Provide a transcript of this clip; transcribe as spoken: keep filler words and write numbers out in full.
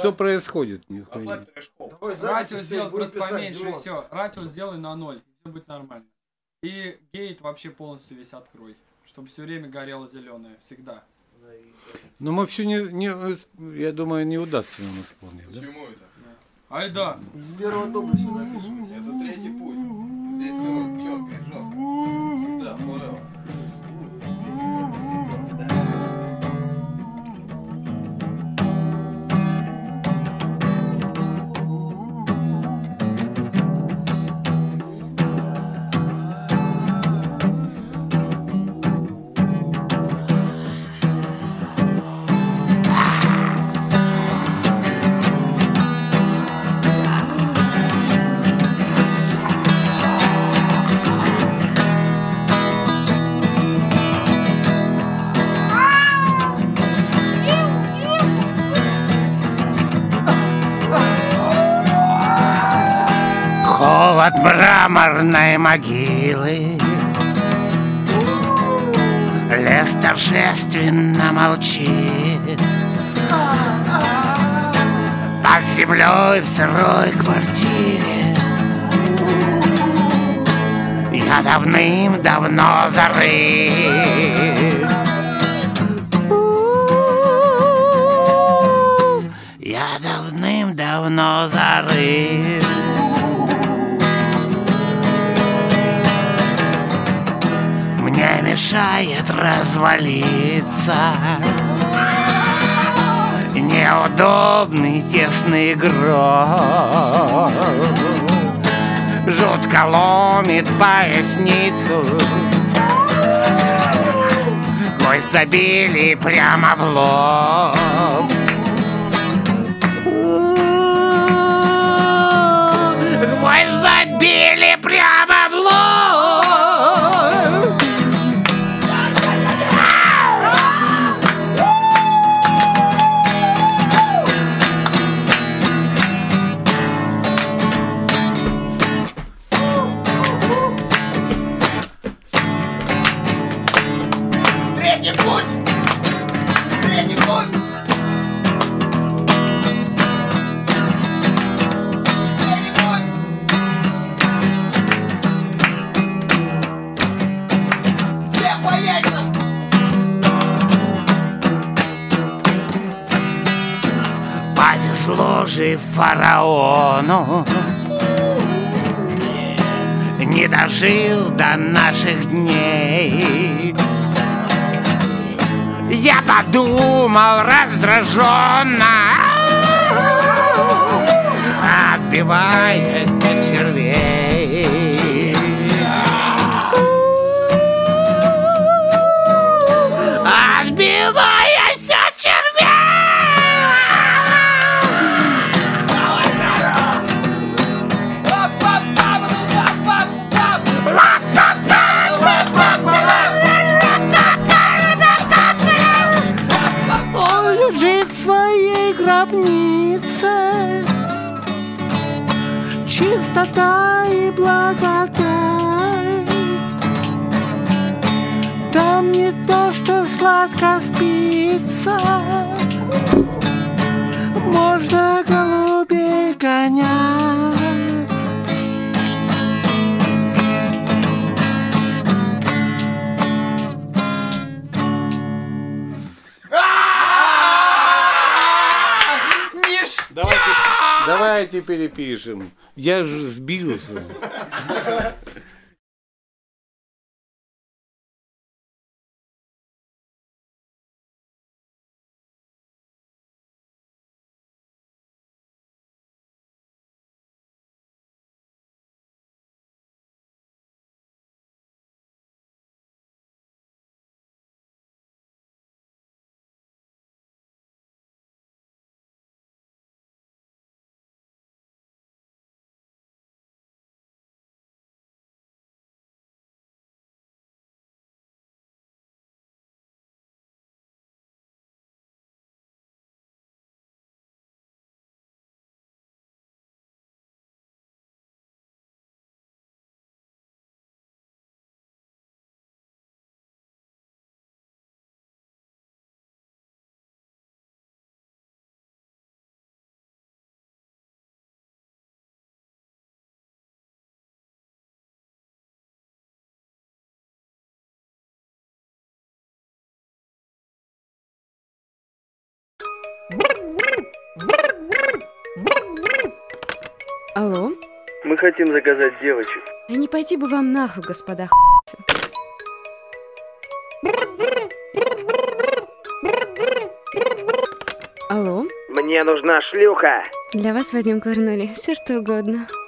Что происходит? Расслабь трэш-хоу. Радиус сделай просто поменьше, и все. Радиус сделай на ноль, и все будет нормально. И гейт вообще полностью весь открой, чтобы все время горело зеленое, всегда. Но мы все не, не, я думаю, не удастся нам исполнить. Да? Почему это? Ай да. С первого дубля все напишем. Это третий путь. Здесь все четко и жестко. Сюда, forever. Холод мраморной могилы. Лес торжественно молчит. Под землей в сырой квартире я давным-давно зарыт. Я давным-давно зарыт. Мне мешает развалиться неудобный тесный гроб. Жутко ломит поясницу. Кость забили прямо в лоб. Кость забили прямо в лоб. Третий путь! Третий путь! Третий путь! Всем по яйцам! Повезло же фараону, не дожил до наших дней. Я подумал раздраженно, отбиваясь от червей. Отбиваясь от червей. Он лежит в своей гробнице. Чистота и благодать. Там не то, что сладко спится. Можно голубей гонять. Давайте, давайте перепишем. Я же сбился. Алло? Мы хотим заказать девочек. А не пойти бы вам нахуй, господа х**. Алло? Мне нужна шлюха. Для вас, Вадим, курнули все что угодно.